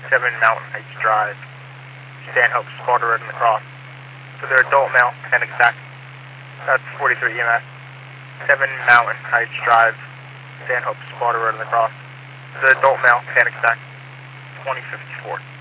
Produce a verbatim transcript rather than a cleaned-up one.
seven Mountain Heights Drive, Stanhope, Sparta Road, and the Cross. For the adult male, panic attack. That's forty-three E M S. seven Mountain Heights Drive, Stanhope, Sparta Road, and the Cross. For the adult male, panic attack. twenty fifty-four.